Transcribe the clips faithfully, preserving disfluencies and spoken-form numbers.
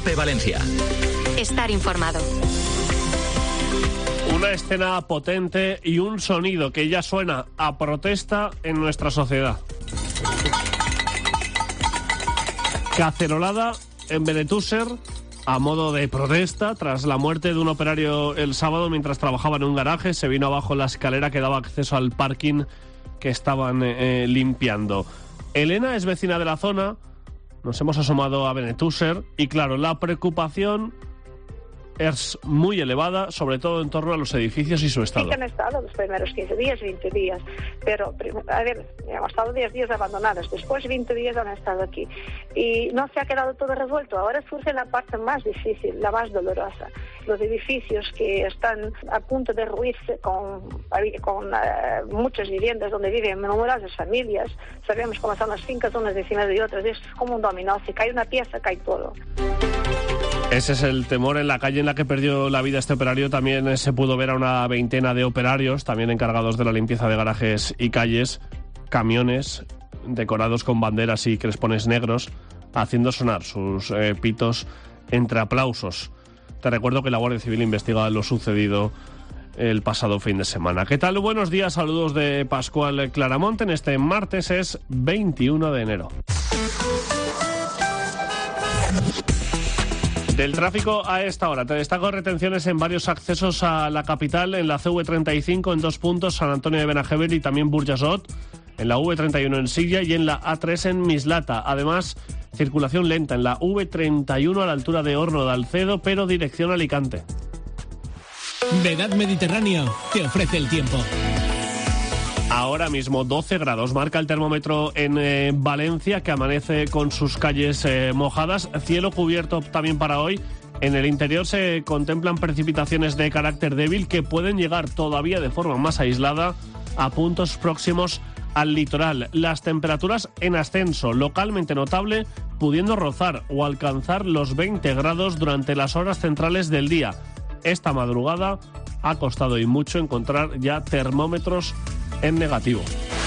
COPE Valencia. Estar informado. Una escena potente y un sonido que ya suena a protesta en nuestra sociedad. Cacerolada en Benetússer a modo de protesta tras la muerte de un operario el sábado mientras trabajaba en un garaje. Se vino abajo la escalera que daba acceso al parking que estaban eh, limpiando. Elena es vecina de la zona. Nos hemos asomado a Benetússer y claro, la preocupación es muy elevada, sobre todo en torno a los edificios y su estado. Sí que han estado los primeros quince días, veinte días, pero, a ver, hemos estado diez días abandonados, después veinte días han estado aquí. Y no se ha quedado todo resuelto, ahora surge la parte más difícil, la más dolorosa. Los edificios que están a punto de ruirse con, con uh, muchas viviendas donde viven numerosas familias. Sabemos cómo son las fincas unas encima de otras, es como un dominó, si cae una pieza, cae todo. Ese es el temor. En la calle en la que perdió la vida este operario también se pudo ver a una veintena de operarios, también encargados de la limpieza de garajes y calles, camiones decorados con banderas y crespones negros, haciendo sonar sus eh, pitos entre aplausos. Te recuerdo que la Guardia Civil investiga lo sucedido el pasado fin de semana. ¿Qué tal? Buenos días, saludos de Pascual Claramonte. En este martes es veintiuno de enero. Del tráfico a esta hora, te destaco retenciones en varios accesos a la capital, en la C V treinta y cinco en dos puntos, San Antonio de Benajever y también Burjasot, en la V treinta y uno en Silla y en la A tres en Mislata. Además, circulación lenta en la V treinta y uno a la altura de Horno de Alcedo, pero dirección Alicante. Vedad Mediterráneo te ofrece el tiempo. Ahora mismo doce grados marca el termómetro en eh, Valencia, que amanece con sus calles eh, mojadas, cielo cubierto también para hoy. En el interior se contemplan precipitaciones de carácter débil que pueden llegar todavía de forma más aislada a puntos próximos al litoral. Las temperaturas en ascenso, localmente notable, pudiendo rozar o alcanzar los veinte grados durante las horas centrales del día. Esta madrugada ha costado y mucho encontrar ya termómetros en negativo.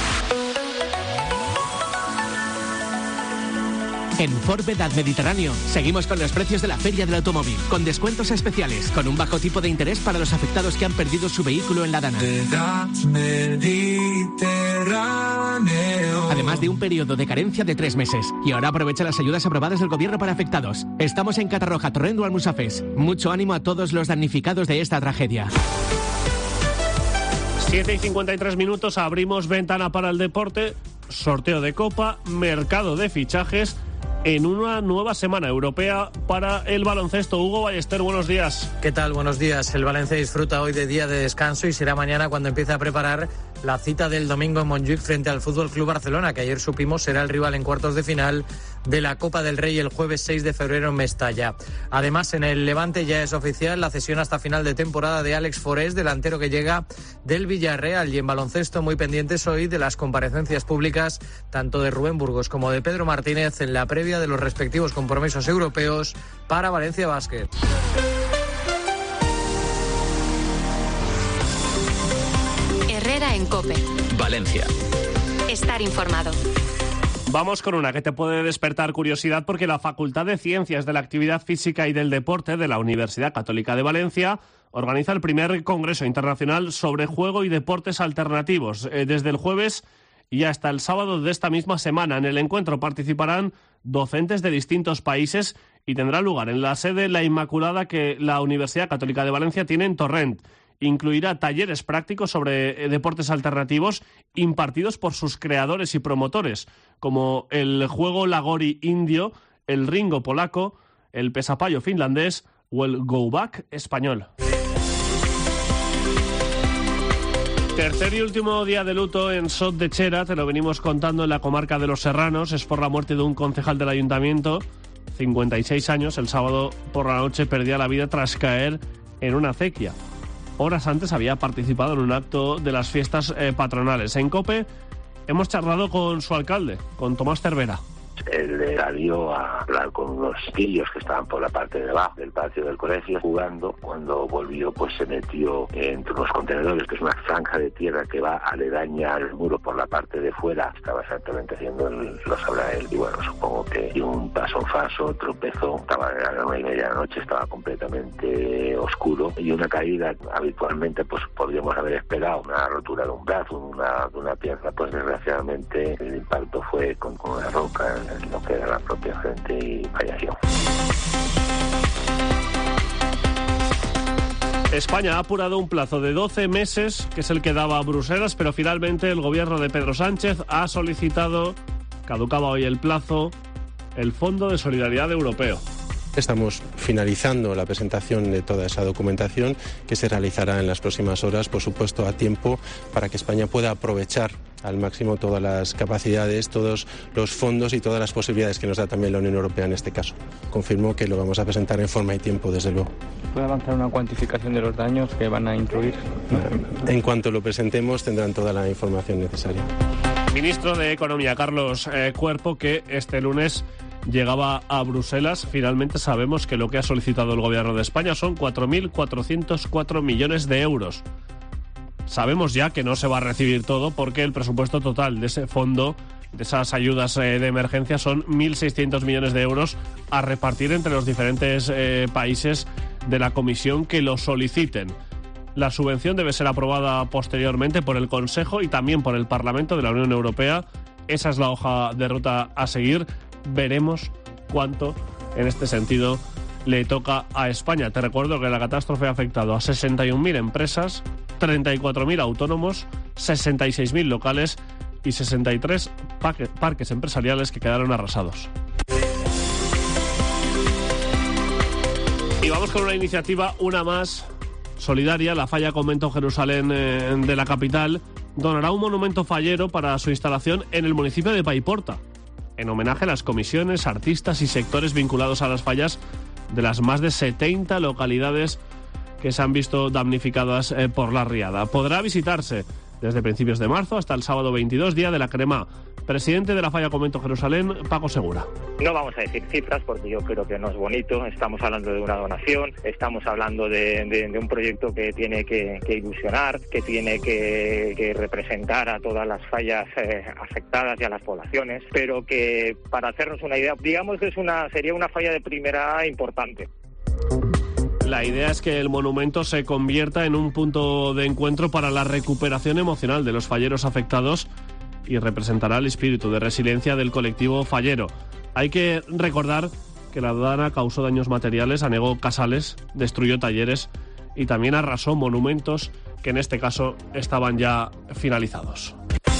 En Ford Vedad Mediterráneo seguimos con los precios de la Feria del Automóvil, con descuentos especiales, con un bajo tipo de interés para los afectados que han perdido su vehículo en la Dana. Además de un periodo de carencia de tres meses. Y ahora aprovecha las ayudas aprobadas del gobierno para afectados. Estamos en Catarroja, Torrent o Almusafes. Mucho ánimo a todos los damnificados de esta tragedia. siete y cincuenta y tres minutos, abrimos ventana para el deporte, sorteo de Copa, mercado de fichajes en una nueva semana europea para el baloncesto. Hugo Ballester, buenos días. ¿Qué tal? Buenos días. El Valencia disfruta hoy de día de descanso y será mañana cuando empiece a preparar la cita del domingo en Montjuic frente al F C Barcelona, que ayer supimos será el rival en cuartos de final de la Copa del Rey el jueves seis de febrero en Mestalla. Además, en el Levante ya es oficial la cesión hasta final de temporada de Alex Forés, delantero que llega del Villarreal. Y en baloncesto, muy pendientes hoy de las comparecencias públicas tanto de Rubén Burgos como de Pedro Martínez en la previa de los respectivos compromisos europeos para Valencia Basket. Herrera en COPE. Valencia. Estar informado. Vamos con una que te puede despertar curiosidad, porque la Facultad de Ciencias de la Actividad Física y del Deporte de la Universidad Católica de Valencia organiza el primer Congreso Internacional sobre Juego y Deportes Alternativos. Eh, desde el jueves y hasta el sábado de esta misma semana. En el encuentro participarán docentes de distintos países y tendrá lugar en la sede La Inmaculada que la Universidad Católica de Valencia tiene en Torrent. Incluirá talleres prácticos sobre deportes alternativos impartidos por sus creadores y promotores, como el juego Lagori indio, el ringo polaco, el pesapayo finlandés o el go back español. Tercer y último día de luto en Sot de Chera, te lo venimos contando, en la comarca de Los Serranos. Es por la muerte de un concejal del ayuntamiento, cincuenta y seis años. El sábado por la noche perdía la vida tras caer en una acequia. Horas antes había participado en un acto de las fiestas eh, patronales. En COPE hemos charlado con su alcalde, con Tomás Cervera. Él salió a hablar con unos pillos que estaban por la parte de abajo del patio del colegio jugando. Cuando volvió, pues se metió entre unos contenedores, que es una franja de tierra que va aledaña al muro por la parte de fuera. Estaba exactamente haciendo el, lo sabrá él. Y bueno, supongo que dio un paso en falso, tropezó. Estaba a las nueve y media de la noche, estaba completamente oscuro. Y una caída, habitualmente, pues podríamos haber esperado una rotura de un brazo, una, de una pierna. Pues desgraciadamente el impacto fue con, con una roca en lo que era la propia frente y falleció. España ha apurado un plazo de doce meses, que es el que daba a Bruselas, pero finalmente el gobierno de Pedro Sánchez ha solicitado, caducaba hoy el plazo, el Fondo de Solidaridad Europeo. Estamos finalizando la presentación de toda esa documentación que se realizará en las próximas horas, por supuesto a tiempo, para que España pueda aprovechar al máximo todas las capacidades, todos los fondos y todas las posibilidades que nos da también la Unión Europea en este caso. Confirmo que lo vamos a presentar en forma y tiempo, desde luego. ¿Puede avanzar una cuantificación de los daños que van a incluir? En cuanto lo presentemos tendrán toda la información necesaria. Ministro de Economía, Carlos eh, Cuerpo, que este lunes llegaba a Bruselas. Finalmente sabemos que lo que ha solicitado el Gobierno de España son cuatro mil cuatrocientos cuatro millones de euros. Sabemos ya que no se va a recibir todo porque el presupuesto total de ese fondo, de esas ayudas eh, de emergencia, son mil seiscientos millones de euros a repartir entre los diferentes eh, países de la Comisión que lo soliciten. La subvención debe ser aprobada posteriormente por el Consejo y también por el Parlamento de la Unión Europea. Esa es la hoja de ruta a seguir. Veremos cuánto en este sentido le toca a España. Te recuerdo que la catástrofe ha afectado a sesenta y un mil empresas, treinta y cuatro mil autónomos, sesenta y seis mil locales y sesenta y tres parques empresariales que quedaron arrasados. Y vamos con una iniciativa, una más, solidaria. La Falla Convento Jerusalén eh, de la capital donará un monumento fallero para su instalación en el municipio de Paiporta, en homenaje a las comisiones, artistas y sectores vinculados a las fallas de las más de setenta localidades que se han visto damnificadas eh, por la riada. Podrá visitarse desde principios de marzo hasta el sábado veintidós, día de la crema. Presidente de la Falla Convento Jerusalén, Paco Segura. No vamos a decir cifras porque yo creo que no es bonito. Estamos hablando de una donación, estamos hablando de, de, de un proyecto que tiene que, que ilusionar, que tiene que, que representar a todas las fallas eh, afectadas y a las poblaciones, pero que, para hacernos una idea, digamos que es una, sería una falla de primera importante. La idea es que el monumento se convierta en un punto de encuentro para la recuperación emocional de los falleros afectados y representará el espíritu de resiliencia del colectivo fallero. Hay que recordar que la Dana causó daños materiales, anegó casales, destruyó talleres y también arrasó monumentos que en este caso estaban ya finalizados.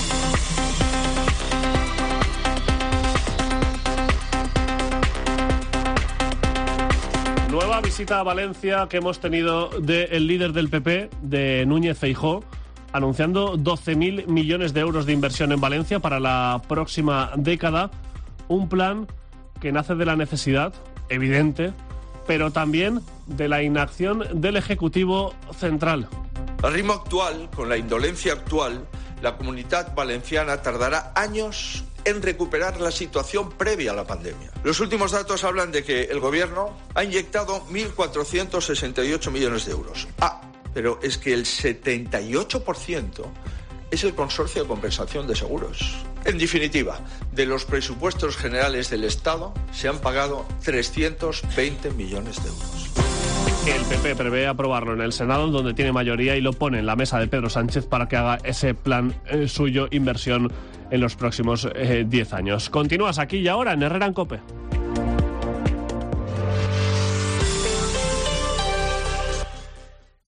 Nueva visita a Valencia que hemos tenido del líder del P P, de Núñez Feijóo, anunciando doce mil millones de euros de inversión en Valencia para la próxima década. Un plan que nace de la necesidad, evidente, pero también de la inacción del Ejecutivo central. Al ritmo actual, con la indolencia actual, la Comunitat Valenciana tardará años en recuperar la situación previa a la pandemia. Los últimos datos hablan de que el Gobierno ha inyectado mil cuatrocientos sesenta y ocho millones de euros. Ah, pero es que el setenta y ocho por ciento es el Consorcio de Compensación de Seguros. En definitiva, de los presupuestos generales del Estado se han pagado trescientos veinte millones de euros. El P P prevé aprobarlo en el Senado, donde tiene mayoría, y lo pone en la mesa de Pedro Sánchez para que haga ese plan eh, suyo, inversión en los próximos diez años. Continúas aquí y ahora en Herrera en COPE.